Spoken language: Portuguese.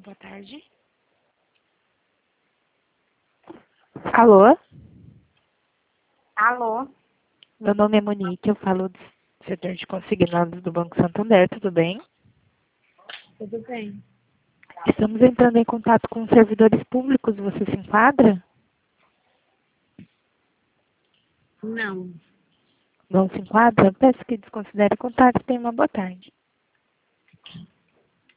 boa tarde. Alô? Alô? Meu nome é Monique, eu falo do setor de consignados do Banco Santander, tudo bem? Tudo bem? Estamos entrando em contato com servidores públicos, você se enquadra? Não. Não se enquadra? Peço que desconsidere o contato e tenha uma boa tarde.